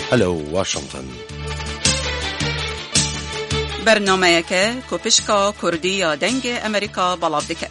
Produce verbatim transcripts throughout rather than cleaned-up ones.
هلو واشنطن برنامه‌یک کوپشکا کردی یا دنگ امریکا بلاب دکت.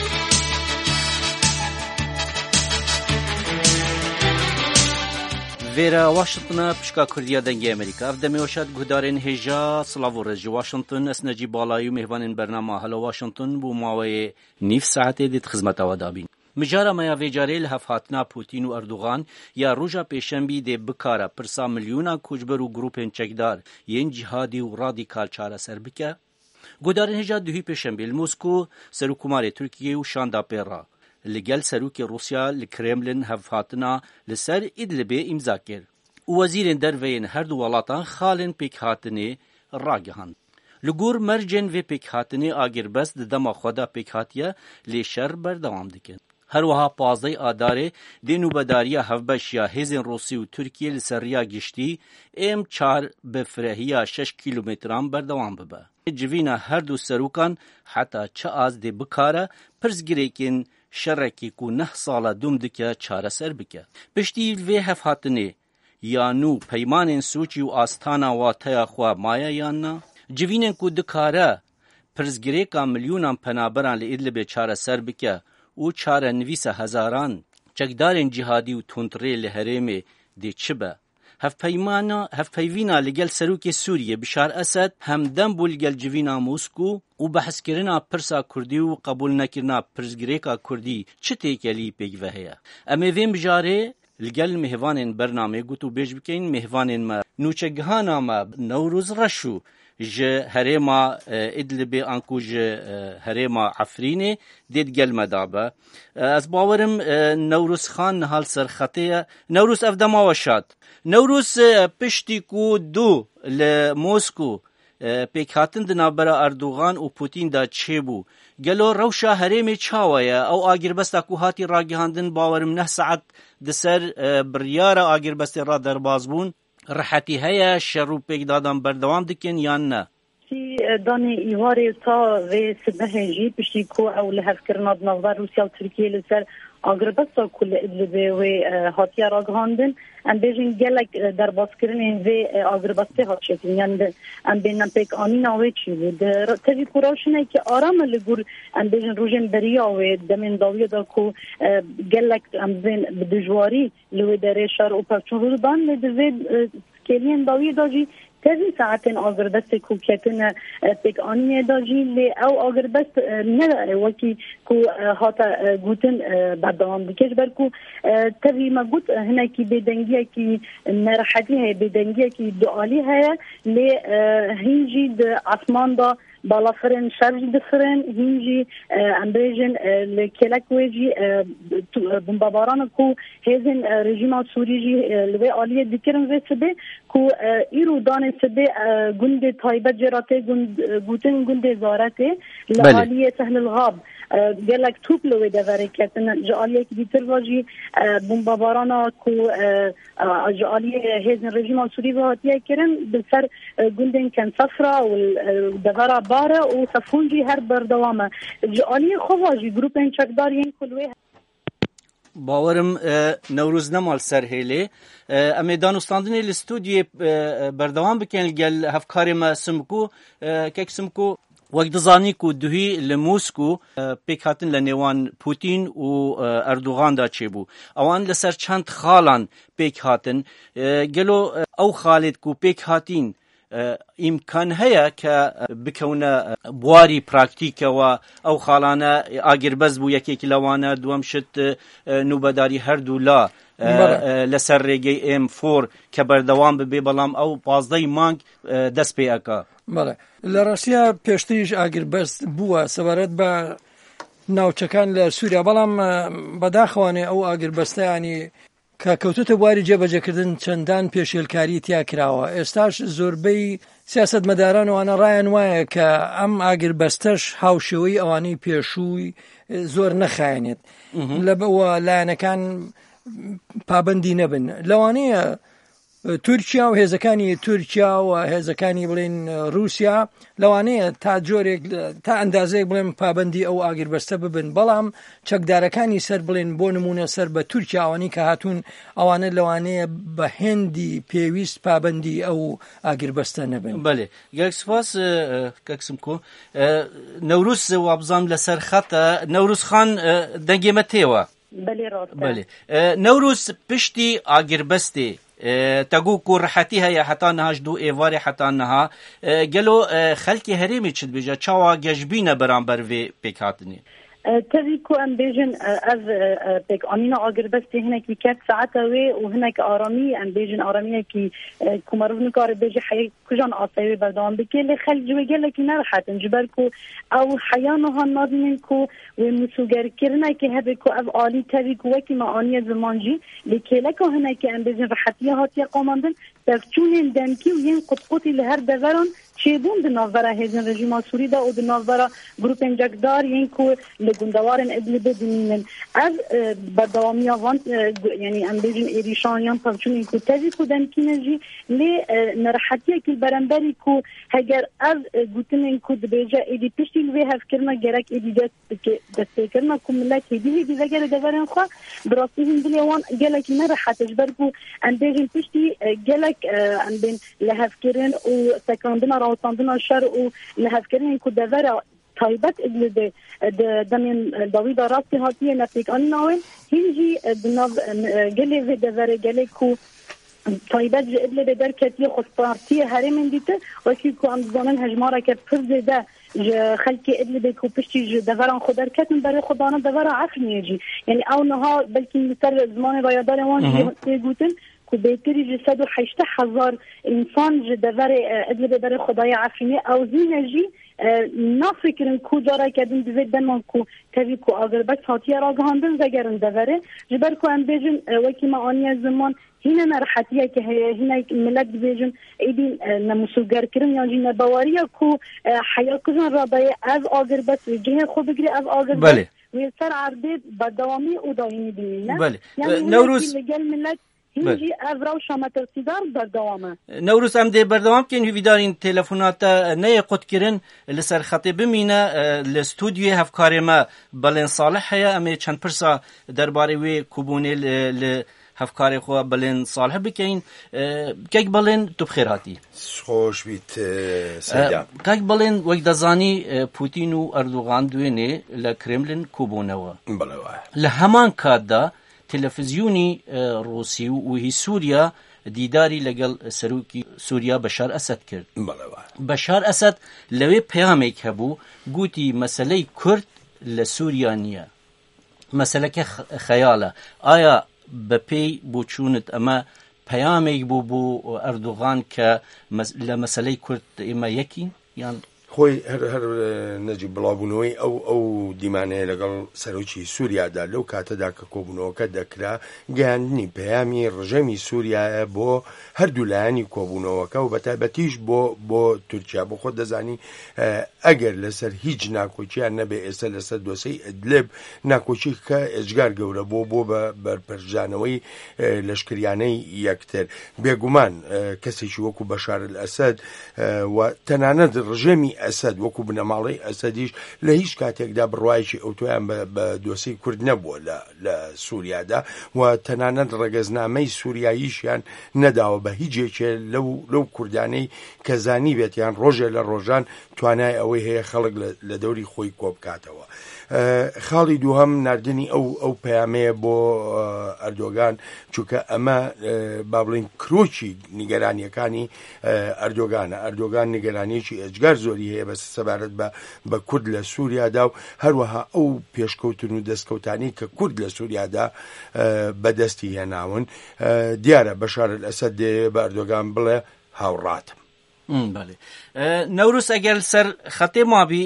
ویرا واشنطن پشکا کردی دنگ امریکا افدمی وشد گهدارین هجا سلاو رج واشنطن اسنجی بالای مهوان برنامه هلو واشنطن بو ماوی نیف ساعته دیت خدمت آوادابین. مجارا مایا ویجاری لحفاتنا پوتین و اردوغان یا روژا پیشنبی ده بکارا پرسا ملیونا کوچبر و گروپین چکدار ین جهادی و رادیکال چاره سر بکه. گودارن هجا دوهی پیشنبی الموسکو سروکمار ترکیه و شاندا پیرا. لگل سروک روسیا لکرملین حفاتنا لسر ادلبه امضا کرد. وزیرین دروین هر دو ولاتان خالن پیک هاتنه راگهاند. لگور مرجن و پیک هاتنه آگر بس دما خدا پیک هاتیه لیشر بردوام دکن. هر وها پازده آداره دینو بداریا هفبش یا هزین روسی و ترکیه لسریا گشتی ام چار بفرهیا شش کیلومتران بردوام ببه. جوینا هر دو سروکان حتی چه از ده بکاره پرزگریکن شرکی کو نه ساله دوم دکه چاره سر بکه. پشتی وی هفهاتنه یا نو پیمان سوچی و آستانا و تیا خواه مایا یا نه جوینن کو دکاره پرزگریکا میلیونان پنابران لئدلبه چاره سر بکه او چاره نویس هزاران چکدارین جهادی و تونتره لحرمه دی چبه. هف پیمانا هف پیوینا لگل سروک سوریه بشار اسد همدن بول گل جوینا موسکو و بحث کرنا پرسا کردی و قبول نکرنا پرزگریکا کردی چه تیکلی پیگ وهیا. اما ویم بجاره لگل مهوانین برنامه گوتو بیج بکین مهوانین ما نوچگهانا ما نوروز رشو ج هرما ادلبه انکو ج هرما عفرینه دید گل مدابه از باورم نوروز خان نهال سرخطه نوروز افدما وشاد نوروز پشتی کو دو لموسکو پیکاتن دنابرا اردوغان و پوتین دا چه بو گلو روشا هرمی چاویا او آگر بستا کو هاتی راگهاندن باورم نه ساعت دسر بریارا آگر بستی را در بازبون راحتی هيا شروع پیک دادن بردوام دکن یا نه؟ داني إيواري تا في سبهنجي بشي كو أو لهف كرنا بنظر روسيا وتركيا لسر أغربستا كل إدلبي وهاتيا راغهاندن أم بيجن جلك در باسكرين في أغربستا هاتشتين يعني أم بينا بيك آنينا ويتشي ود تبي كوراشنا كي آرام اللي قول أم بيجن روجن بريا ودمين داوية دا كو جلك أم بين بدجواري لو دريشار وبرشون رودان لدويد كلين داوية داجي تازی ساعتین آگر بست کو کتن پیک آنی داجی لی او آگر بست نه وکی کو هاتا گوتن بعدام بکش بر کو تازی ما گوت هنا کی بدنگی کی نرحتی ہے بدنگی کی دعالی ہے لی هنجی د آسمان دا بالا فرن شارج دفرن هنجی امبریجن لکلک ویجی بمباران کو هزن رژیم سوری جی لوی عالیه دکرن و سبه کو ایرو دان سبه گند تایبت جراته گند گوتن گند زارته لعالیه سهل الغاب گلک توپ لوی دوره کتن جعالیه کی دیتر واجی بمبارانا کو جعالیه هزن رژیم سوری و هاتیه کرن بسر گندن کن صفرا و دوره باره و صفونجی هر بردوامه جعالیه خواجی گروپین چکدارین کلوی باورم نوروز نمال سر هیله اما دانستاندنی الاستودیو بردوام بکن گل هفکاری ما سمکو که سمکو وقت زانی کو دوهی لموسکو پیکاتن لنیوان پوتین و اردوغان دا چه بو اوان لسر چند خالان پیکاتن گلو او خالد کو پیکاتین امکان هيا که بکونه بواری پراکتیک و او خالانه آگر بز بو یکی کلوانه دوام شد نوبداری هر دولا لسر رگی ام فور که بردوام ببی بلام او پازده مانگ دست پی اکا بله لروسیا پیشتیج آگر بز بو سوارد با ناوچکان لسوریا بلام بداخوانه او آگر بسته یعنی که کەوتوتە بواری جێبەجێکردن چەندان پێشێلکاری تیا کراوە ئێستاش زۆربەی سیاسەتمەداران وانە ڕایان وایە کە ئەم ئاگربەستەش هاوشێوەی ئەوانەی پێشووی زۆر نەخایەنێت لەبەوە لایەنەکان پابەندی نەبن لەوانەیە تورکیا و هێزەکانی تورکیا و هێزەکانی بڵێن رووسیا لەوانەیە تا جۆرێک تا ئەندازەیەک بڵێن پابندی ئەو ئاگربەستە ببن، بەڵام چەکدارەکانی سەر بڵێن بۆ نمونە سەر بە تورکیا ئەوانەی کە هاتوون ئەوانە لەوانەیە بە هێندی پێویست پابندی ئەو ئاگربەستە نەبن. بەێ گەک سپاس کەکسم کۆ نەوروس وابزانام لەسەر خەتە نەوروس خان دەنگێمە تێوە. بەێ نەوروس پشتی ئاگربەستێ تەگو و ڕەحەتی هەیە حتا نەهاش دوو ئێوارێ حتا نەها گەلۆ خەلکی هەرێمی چت بێژە چاوا گەشببینە بەرامبەر vê pêkhatinê. تبي كو ام بيجن از بيك امينه اگربست هنا كي كات ساعته وي وهناك ارامي ام بيجن اراميه كي كومرون كار بيجي حي كجان اصاوي بردام بكل خل جوي قال لك نرحت نجبركو او حيانها نادمنكو ومسوغر كرنا كي هبكو اف الي تبي كو كي ما اني زمانجي لكلك هناك ام بيجن رحتيه هاتيه قوماندن تفچون دمكي وين قطقطي لهر دوران چیبون به نظر هزن رژیم سوری دا و به نظر گروپ انجکدار یعنی لگندوارن ادلی بدونین از بدوامی آوان یعنی ام بیجن ایریشانیان پسچون این که تزی کدن کینجی لی نرحتیه که برنبری که هگر از گوتن این که بیجا ایدی پشتی لوی هف کرنا گرک ایدی دسته کرنا که ملت هیدی هیدی وگر دورن خواه براستی هندلی وان گلک نرحتش برکو ام بیجن پشتی گلک ام بین لحف کرن و سکاندنا وطندنا شر و لهفكرين كو دفرا طيبت ادل دمين داويدا راسي هاتيه نفيك اناوين هنجي بناف قلي في دفرا قلي كو طيبت ادل بدركتي خصارتي هرمن ديته وكي كو ام زمان هجماره كفرز ده خلكي ادل بكو بشتي دفرا خدر كتن بري خدانا دفرا عفن يجي يعني او نها بلكي مثل زمان رياضه وان يقولن که بیتری جسد و حشته هزار انسان جدور ادل بدر خدای عفینه او زینجی نفکرن کو داره کردن دوید دمان کو تاوی کو آگربت هاتیه را گهاندن زگرن دوره جبر کو ام بیجن وکی ما آنی زمان هنا نرحتیه که هنا ملت بیجن ایدین نمسوگر کرن یا جی نبواریه کو حیا کجان رابطه از آگربت و جهه خود بگیری از آگربت و سر عرضه بدوامی او داینی بینه یعنی نوروز ملت هیچی از رو شما ترسیدار بردوامه. نوروز هم ده بردوام که این ویدارین تلفنات نه قط کردن لسر خطی بمینه لستودیو هفکاری ما بلن صالح هیا اما چند پرسا درباره وی کوبونه ل هفکاری خو بلن صالح بکین که بلن تو بخیر هاتی. خوش بیت سیدا. که بلن وقت دزانی پوتین و اردوغان دوینه لکرملین کوبونه و. بله. لهمان کادا تلفزیونی روسی و هی سوریا دیداری لگل سروکی سوریا بشار اسد کرد. بشار اسد لوی پیامک هبو گوتی مسئله کرد لسوریا نیه. مسئله که خیاله. آیا بپی بوچونت اما پیامک بو بو اردوغان که لمسئله کرد اما یکی یان خوی هر هر نجیب بلابونوی او او دیمانه لگل سروچی سوریا دا لو کاته دا که کوبونو که دکرا گاندنی پیامی رژیمی سوریا بو هر دولانی کوبونو که و بتابتیش بو بو ترکیه بو خود دزانی اگر لسر هیچ ناکوچی نبی اصل لسر دوسی ادلب ناکوچی که اجگار گوره بو بو بر پرجانوی لشکریانه یکتر بیگمان کسی شوکو بشار الاسد و تناند رژیمی اسد وەکو بنەماڵەی ئەسەدیش لە هیچ کاتێکدا بڕوایکی ئەوتۆیان بە دۆسەی کورد نەبووە لە سووریادا و تەنانەت ڕەگەزنامەی سووریاییشیان نەداوە بە هیچێکێ لەو کوردانەی کە زانی بێتیان ڕۆژێ لە ڕۆژان توانای ئەوەی هەیە خەڵک لە دەوری خۆی کۆبکاتەوە. خاڵی دووهەم نردنی ئەو ئەو پەیامەیە بۆ ئەردۆگان چونکە ئەمە با بڵین کرۆکی نیگەرانیەکانی ئەردۆگانە. ئەردۆگان نیگەرانیەکی ئەجگار زۆری هەیە بە سەبارەت بە بە کورد لە سووریادا و هەروەها ئەو پێشکەوتن و دەستکەوتانی کە کورد لە سووریادا بەدەستی هێناون دیارە بەشار ئەسەد دێ بە ئەردۆگان بڵێ هاوڕاتم. بەڵێ نەوروس ئەگەر سەر خەتێ مابی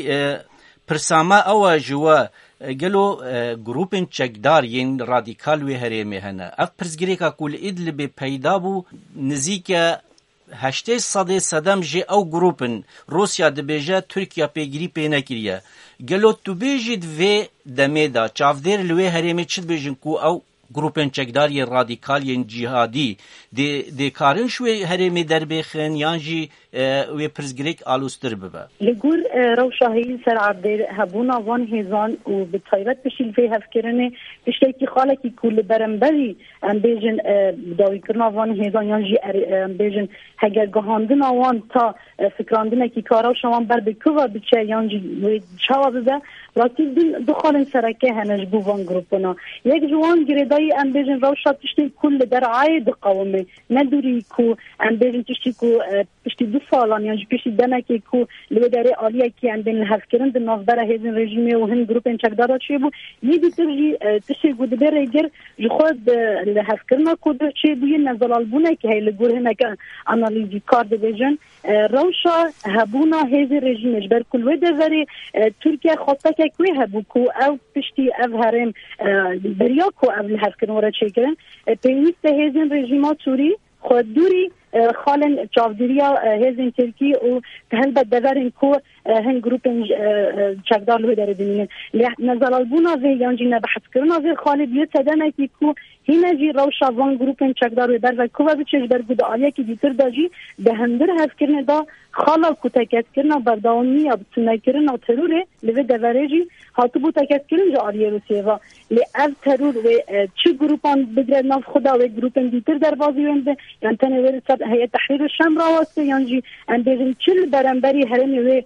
پرسامە ئەوە ژوە گەلۆ گروپên çekdar yên radîkal wê herêmê hene. Ev pirsgirêka ku li Îdlibê peyda bû nizîke heştê sedê sedem jê ew grupin Rûsya dibêje Tirkiye pêgirî pê nekiriye. Gelo tu bêjî vê demê da çavdêr li wê herêmê çi dibêjin ku ew گروپن چکداری رادیکالیین جهادی دی دی کارن شوی هرمی دربخن یانجی و پرزگریک آلوستر ببا لگور روشاهی سر عبدال هبونا وان هزان و بطایبت بشیل فی هفکرنه بشتی که خاله که کل برنبری ام بیجن داوی کرنا وان هزان یانجی ام بیجن هگر گهاندن آوان تا فکراندن که کارا شوان بر بکوه بچه یانجی چاوا ببه راستی دخالن سرکه هنج بو وان گروپنا یک جوان گریدای ام بیجن روشا تشتی کل در عاید قومه ندوری کو ام بیجن تشتی کو تشتی دو سالان یعنی پیش دنکی کو لوداره عالیه که اندن الهفکرن در نافبره هزین رژیمه و هم گروپن چکدارا چه بو یه دیتر تشتی گوده بره اگر خود الهفکرنا کده چه بوی نزلال بونه که هی لگوره همه که انالیزی کار دویجن روشا هبونا هزین رژیمش بر کل وده وری ترکیه خواهده که کوی هبو کو او پشتی او هرم بریا کو او الهفکرن ورا چه کرن پیوست هزین رژیمات توری خود دوری خالن چاودریا هزین ترکی و هل بدورن کو هن گروپن چکدار لوی داره بینن نزال بونا و یانجی نبحث کرنا و خالد یه تدنه کی کو هینا جی روشا وان گروپن چکدار و بر و کو و بچش بر گود آلیا کی دیتر داجی به هندر هف کرنه دا خالا کو تکت کرنا برداومی یا بتونه کرنا تروره لوی دورجی هاتو بو تکت کرن جا آلیا روسیه و لی از ترور و چه گروپان بگرد ناف خدا و گروپن دیتر در بازی ونده یعنی تنه ورسد هیئت تحریر الشام راوسته یعنی ان بیرن چل برنبری هرمی و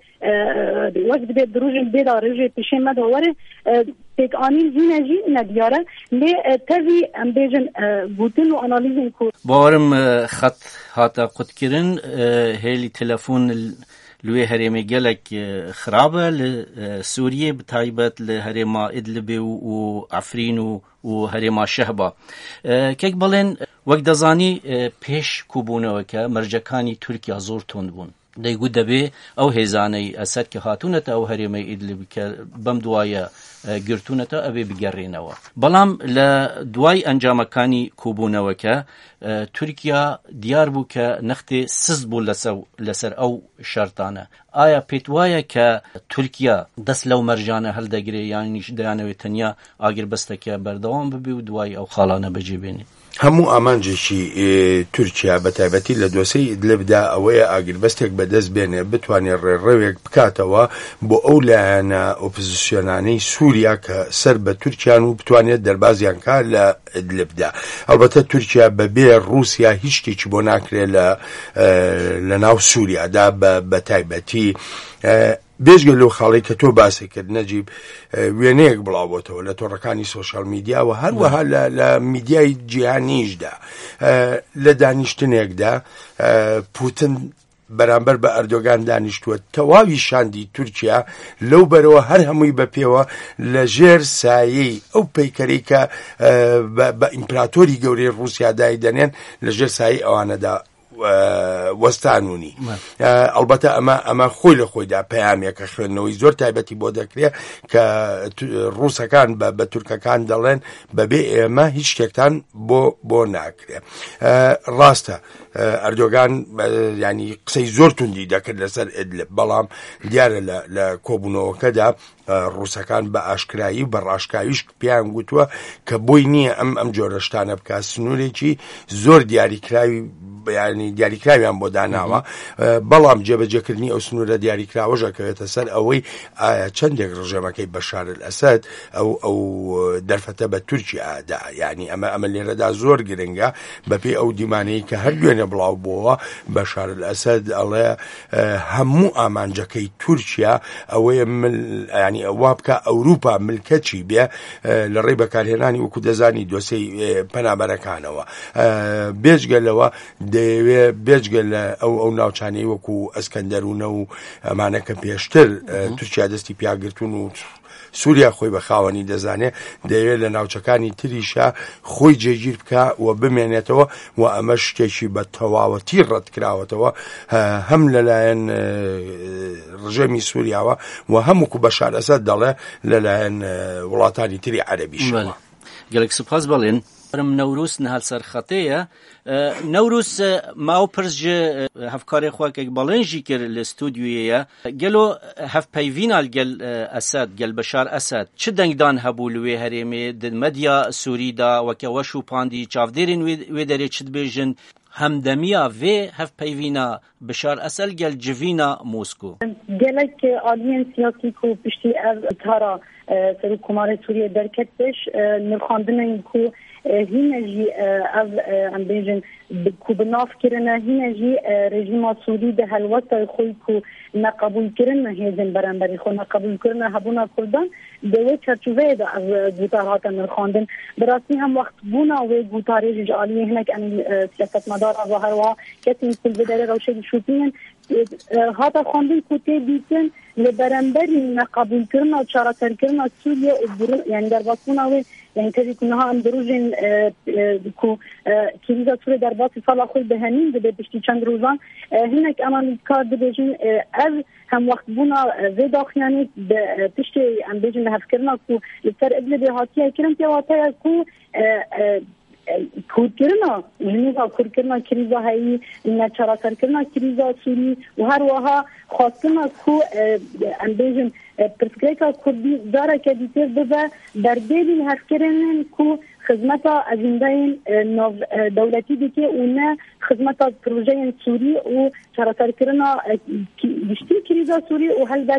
وقت بید دروجن بید آرژه پیشه مدواره تک آنین زینجی ندیاره لی تاوی ام بیجن بودن و انالیزن کو بارم خط هاتا قد کرن هیلی تلفون لوی هرمی گلک خرابه لسوریه بتایبت لهرما ادلب و عفرین و هرما شهبه کک بلن وقت دزانی پیش کوبونه وکه مرجکانی ترکیه زور تند بون دیگو دبی او هزانی اسد که خاتونت او هرمی ادلب که بم دوایا گرتونت اوی بگرینوا بلام لدوای انجامکانی کوبونه وکه ترکیه دیار بو که نخت سز بو لسر او شرطانه آیا پیتوایا که ترکیه دست لو مرجانه هل دگری یعنی دیانوی تنیا آگر بسته که بردوام ببی و دوای او خالانه بجیبینی هەموو ئامانجێکی تورکیا بەتایبەتی لە دۆسەی ئیدلبدا ئەوەیە ئاگربەستێک بەدەست بێنێ بتوانێت ڕێڕەوێک بکاتەوە بۆ ئەو لایەنە ئۆپۆزیسیۆنانەی سووریا کە سەر بە تورکیان و بتوانێت دەربازیان کار لە ئیدلبدا. ئەلبەتە تورکیا بەبێ رووسیا هیچ شتێکی بۆ ناکرێت لە ناو سووریادا بەتایبەتی بێژگە لەو خاڵی کە تۆ باسی کرد نەجیب وێنەیەک بڵاوبۆتەوە لە تۆڕەکانی سۆشیال میدیا و هەروەها لە میدیای جیهانیشدا لە دانیشتنێکدا پوتن بەرامبەر بە ئەردۆگان دانیشتووە تەواوی شاندی تورکیا لەو بەرەوە هەر هەمووی بەپێوە لە ژێر سایەی ئەو پەیکەرەی کە بە ئیمپراتۆری گەورەی ڕووسیادای دەنێن لە ژێر سایەی ئەوانەدا وەستانونی. ئەلبەتە ئەمە ئەمە خۆی لە خۆیدا پەیامێکە خوێندنەوەی زۆر تایبەتی بۆ دەکرێت کە ڕووسەکان بە تورکەکان دەڵێن بەبێ ئێمە هیچ شتێکتان بۆ بۆ ناکرێت. ڕاستە ئەردۆگان ینی قسەی زۆر توندی دەکرد لەسەر ئیدلب بەڵام دیارە لە کۆبوونەوەکەدا ڕووسەکان بە ئاشکرایی و بە ڕاشکاویش پێیان گوتووە کە بۆی نییە ئەم ئەم جۆرە شتانە بکات سنوورێکی زۆر دیاریکراوی ینی دیاریکراویان بۆ داناوە بەڵام جێبەجێکردنی ئەو سنوورە دیاریکراوەژە کەوێتە سەر ئەوەی ئایا چەندێک ڕژێمەکەی بەشار ئەسەد ئەو ئەو دەرفەتە بە تورکیادا ینی ئەمە ئەمە لێرەدا زۆر گرنگە بەپێی ئەو دیمانەی کە هەر دوێنێ بڵاو بووە بەشار ئەسەد ئەڵێ هەموو ئامانجەکەی تورکیا ئەوەیە ینی ئەووا بکە ئەوروپا ملکەچی بێ لە ڕێی بەکارهێنانی وەکو دەزانی دۆسەی پەنابەرەکانەوە بێجگە لەوە دەیەوێت بێجگە لە ئەو ئەو ناوچانەی وەکو ئەسکەندەرونە و ئەمانە کە پێشتر تورکیا دەستی پیاگرتوون و سووریا خۆی بە خاوەنی دەزانێت دەیەوێت لە ناوچەکانی تریشە خۆی جێگیر بکە و بمێنێتەوە و ئەمە شتێکی بە تەواوەتی ڕەتکراوەتەوە هەم لەلایەن ڕژێمی سووریاوە و هەمووکو بەشار ئەسەد دەڵێ لەلایەن وڵاتانی تری عەرەبیشەوە. گەلێک سوپاس بەڵێن فرم نوروس نهال سرخطية نوروس ما أو برج هفكاري خواك بالنجي كر الاستوديوية قالوا هف بيفينال قال أسد قال بشار أسد شدنك دان هبولوي هريمي دن مديا سوري دا وكوشو باندي چافديرين ويدري چد بيجن همدمية في هف بيفينا بشار أسد قال جفينا موسكو قالك آلين سياسي كو بشتي تارا سرو كمار سوريا دركت بش نرخاندنا كو هنا جي أو أم بيجن كو بناف كرنا هنا جي رجيم سوري ده هالوقت خوي كو نقبول كرنا هيزن برانبري خو نقبول كرنا هبونا كردان دوی چرچوبه ده از گوتارهات نرخاندن براستی هم وقت بونا و گوتاری جالی هناك ان سیاست مدار و هر وا کسی کل بدره روشه شوتین هاتا خواندن کوته بیتن لبرانبری نقبول کرنا و چارتر کرنا سوریه یعنی در باسونا و يعني تجي كنا هم دروجين كو كيزا سوري دربات صلاة خوي بهنين ده بشتي چند روزان هناك أمان كار ده بيجين از هم وقت بونا زي داخلاني بشتي عم بيجين لهفكرنا كو لسر ابن بهاتيا كرم تيواتيا كو کور کرنا جنوبا کور کرنا کریزا هایی نچرا کرنا کریزا سوری و هر وها خواستنا کو ام بیجن پرسکریکا کردی داره که دیتر ببه در دیدی هفکرنن کو خدمتا اجنداین دولتی دیگه اونه خدمتا پروژه سوری و چرا کرنا گشتی کریزا سوری و هلبت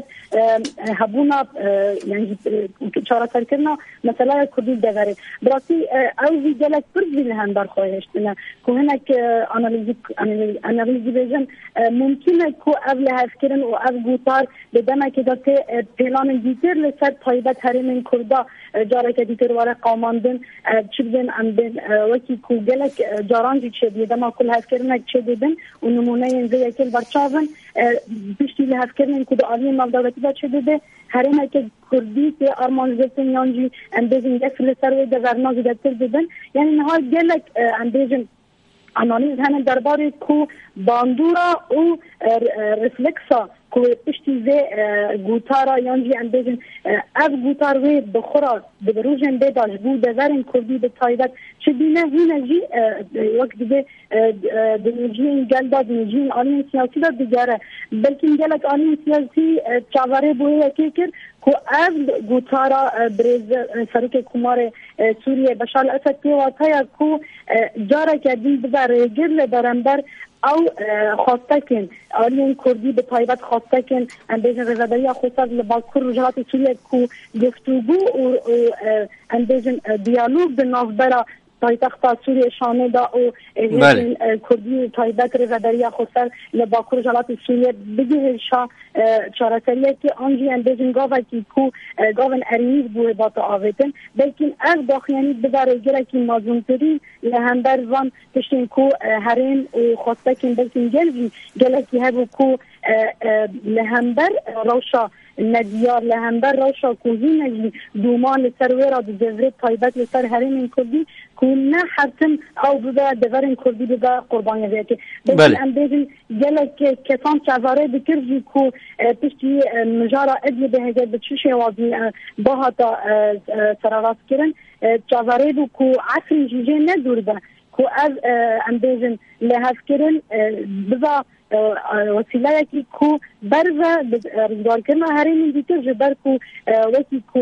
هبونا یعنی چرا کرنا مثلا کردی داره براتی اوزی جلک پرزی لهم برخواهشتنا که هناك انالیزی انالیزی بیجن ممکنه که اول هفکرن و اول گوتار بدمه که داته پلان دیتر لسر طایبت هرمین کردا جاره که دیتر واره قاماندن چی بدن ام بین وکی کو گلک جارانجی چه دیده ما کل هفکرنک چه دیدن و نمونه اینزه یکل برچاون بشتی لهفکرنک کود آلی مالدولتی با چه دیده هرمه که کردی که آرمانزتن یانجی ام بیزن گفل سروی ده ورنازی دتر دیدن یعنی نها گلک ام بیزن انالیز هنه درباره کو باندورا و رفلکسا کو پشتی زی گوتارا یانجی ام بیزن از گوتار وی بخورا بروجن بداش بود دورن کردی به تایبت چه بینه هینه جی وقت دیگه دنیجین گلدا دنیجین آنین سیاسی دا دیگره بلکه گلک آنین سیاسی چاوره بویه که کرد که از گوتارا بریز سرک کمار سوریه بشار الاسد که واتایا که جاره که دین بذاره گرل برنبر او خواسته کن آلین کردی به تایبت خواسته کن اندیجن رزادایی خصوص لباکر رجالات سوریه که گفتگو و اندیجن دیالوگ به نافبرا پایتخت سوریه شانه دا و کردی تایبت رزادایی خصوص لباکر رجالات سوریه بگه شا چارتریه که آنجی اندیجن گاوه که کو گاون اریز بوه باتا آویتن بلکن از داخیانی بداره گره که مازونتری لهندر وان تشتین کو هرین و خواسته کن بلکن گلوی گله که هبو کو لهندر روشا ندیار لهندر روشا کوزی نجی دومان لسر ویرا دو جزره تایبت لسر هرین کردی که نه حتم او بوده دورین کردی بوده قربانی ویده بلکن ام بیدن گله که کسان چواره بکرجی که پشتی مجارا ادلی به هجر بچوشه وازی باها تا سراراست کرن چواره دو که عصر جیجه ندور ده که از ام بیدن لحظ کرن بزا وسیله کی کو برزه رزگار کرنا هرین دیگر جبر کو وکی کو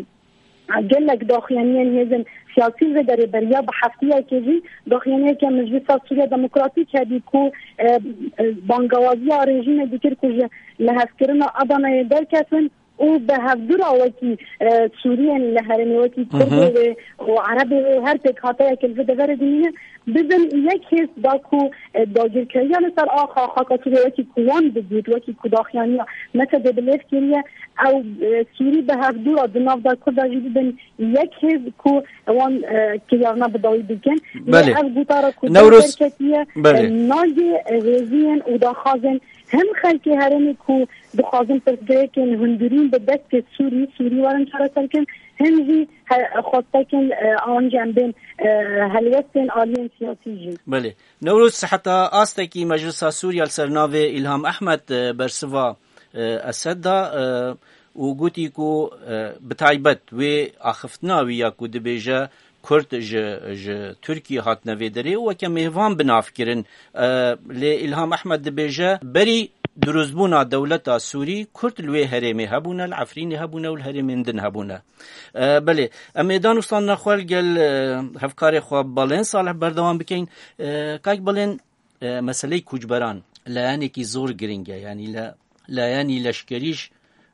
گلک داخلانیان هزن سیاسی و در بریا به هفتیه که جی داخلانیه که مجلس سوریه دموکراتی کردی کو بانگوازی رژیم دیگر که لحظ کرنا ادانه در کسن او به هفدور وکی سوریه لهرمی وکی کرده و عربی هر پیک هاتای که الفده وردینه بزن یک حس دا کو داگیر کریه لسر آخا خاکا سوریه وکی کوان بگید وکی کداخیانی مثل دبلیف کریه او سوری به هفدور دناف دا کرده جی بزن یک حس کو وان که یارنا بداوی بگن بله از بوتارا نوروز کتیه ناگی غیزین و دا خازن هم خلکی هرمی کو بخوازن پرسگره کن هندورین به دست سوری سوری وارن چرا سرکن همزی خواسته کن آنجا هم بین هلوستین آلین سیاسی جی. بله نوروز حتی آسته که مجلس سوریا سرناو الهام احمد برسوا اسد دا و گوتی کو بتایبت و آخفتناوی یا کو دبیجه کورد ج ترکیه هات نویدری و که مهوان بنافکرین لی الهام احمد دبیجه بری دروزبونا دولتا سوری کورد لوی هرمی هبونه العفرین هبونه و الهرمین دن هبونه بله امیدان استان نخوال گل هفکار خواب بالین صالح بردوان بکن کاک بالین مسئله کوچبران لایانی کی زور گرینگه یعنی لا لایانی لشکریش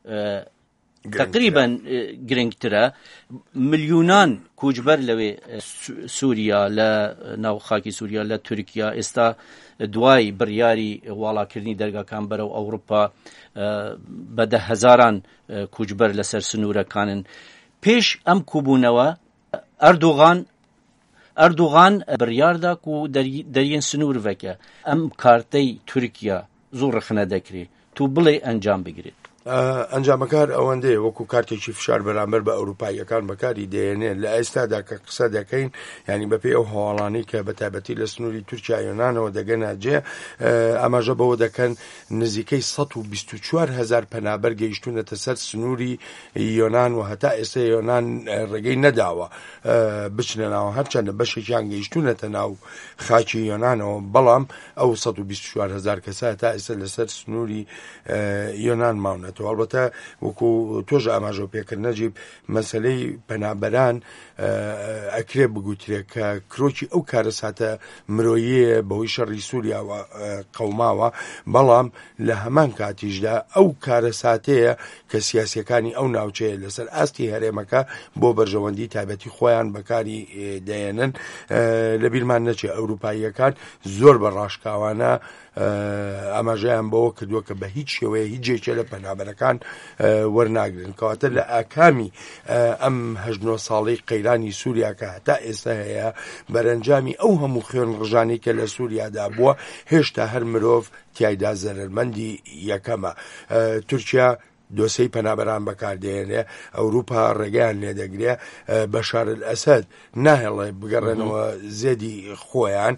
تقريبا جرينكترا مليونان كوجبر لوي سوريا لا ناو خاكي سوريا لا تركيا استا دواي برياري والا كرني درجا كان برو اوروبا بده هزاران كوجبر لسر سنورا كانن پیش ام کوبونوا اردوغان اردوغان بريار دا کو درين سنور وکه ام کارتي تركيا زور خنه دکری تو بلی انجام بگیرید ئەنجامەکار ئەوەندەیە وەکو کارتێکی فشار بەرامبەر بە ئەوروپاییەکان بەکاری دێنێن لە ئێستادا کە قسە دەکەین ینی بەپێی ئەو هەواڵانەی کە بەتایبەتی لە سنووری تورکیا یۆنانەوە دەگەنە جێ ئاماژە بەوە دەکەن نزیکەی سەد و بیست و چوار هەزار پەنابەر گەیشتونەتە سەر سنووری یۆنان و هەتا ئێستا یۆنان ڕێگەی نەداوە بچنە ناو هەرچەندە بەشێکیان گەیشتونەتە ناو خاکی یۆنانەوە بەڵام ئەو سەد و بیست و چوار هەزار کەسە هەتا ئێستا لەسەر سنووری یۆنان ماونە تو البته وکو توش ئاماژە پێکرد نەجیب مەسەلەی پەنابەران ئەکرێ بگوترێت کە کرۆکی ئەو کارەساتە مرۆییە بەهۆی شەڕی سووریاوە قەوماوە بەڵام لە هەمان کاتیشدا ئەو کارەساتەیە کە سیاسیەکانی ئەو ناوچەیە لەسەر ئاستی هەرێمەکە بۆ بەرژەوەندی تایبەتی خۆیان بەکاری دەێنن لە بیرمان نەچێ ئەوروپاییەکان زۆر بە ڕاشکاوانە ئاماژەیان بەوە کردووە کە بە هیچ شێوەیە هیچ جێکێ لە پەنابەرەکان وەرناگرن کەواتە لە ئاکامی ئەم هەژدە ساڵەی قەیرانی سووریا کە هەتا ئێستا هەیە بەرەنجامی ئەو هەموو خوێن ڕژانەی کە لە سووریادا بووە هێشتا هەر مرۆڤ تیایدا زەرمەندی یەکەمە. تورکیا دۆسەی پەنابەران بەکاردێنێ ئەوروپا ڕێگەیان لێدەگرێ بەشار ئەسەد ناهێڵێ بگەڕێنەوە زێدی خۆیان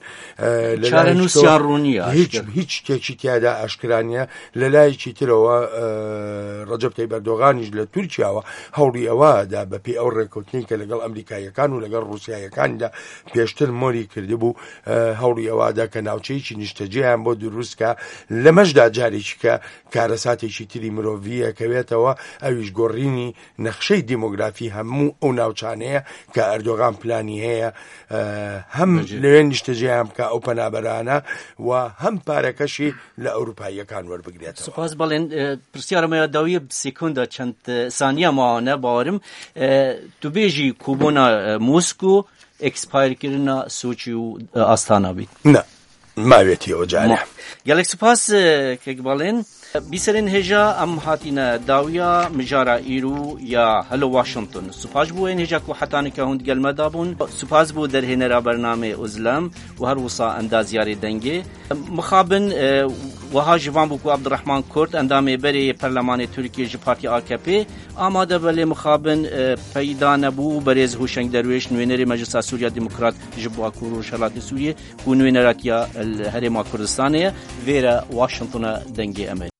هیچ هیچ شتێکی تیادا ئاشکرانیە لە لایەکی ترەوە ڕەجەب تەیب ئەردۆغانیش لە تورکیاوە هەوڵی ئەوەدا بەپێی ئەو ڕێکەوتنی کە لەگەڵ ئەمریکایەکان و لەگەڵ ڕووسیایەکاندا پێشتر مۆری کردبوو هەوڵی ئەوەدا کە ناوچەیەکی نیشتەجێیان بۆ دروستکە لەمەشدا جارێکی کە کارەساتێکی تری مرۆڤیە کەوێتەوە ئەویش گۆڕینی نەخشەی دیمۆگرافی هەموو ئەو ناوچانەیە کە ئەردۆغان پلانی هەیە هەم لەوێ نیشتەجێیان بکە ئەو پەنابەرانە و هەم پارەکەشی لە ئەوروپاییەکان وەربگرێتەوە. سوپاس بەڵێن پرسیارەمە داویە سێکۆندا چەند سانیە ماوانە باوەرم تو بێژی کوبۆنا موسکو ئێکسپایرکردنا سوچی و ئاستانە بیت نە ماوێتیەوە جارێ گەلێک سوپاس کێک بەڵێن بیسرین هجا ام هاتینا داویا مجارا ایرو یا هلو واشنطن سپاس بو این هجا کو حتانی که هند گل مدابون سپاس بو در هنرا برنامه ازلم و هر وصا اندازیاری دنگی مخابن و ها جوان بو کو عبدالرحمن کورد اندامه بری پرلمان ترکیه جی پارتی آکپی آماده بلی مخابن پیدا نبو بریز هوشنگ درویش نوینری مجلس سوریا دموکرات جبو اکورو شلات سوریه کو نوینرات یا الهرم کردستانه ویرا واشنطن دنگی امن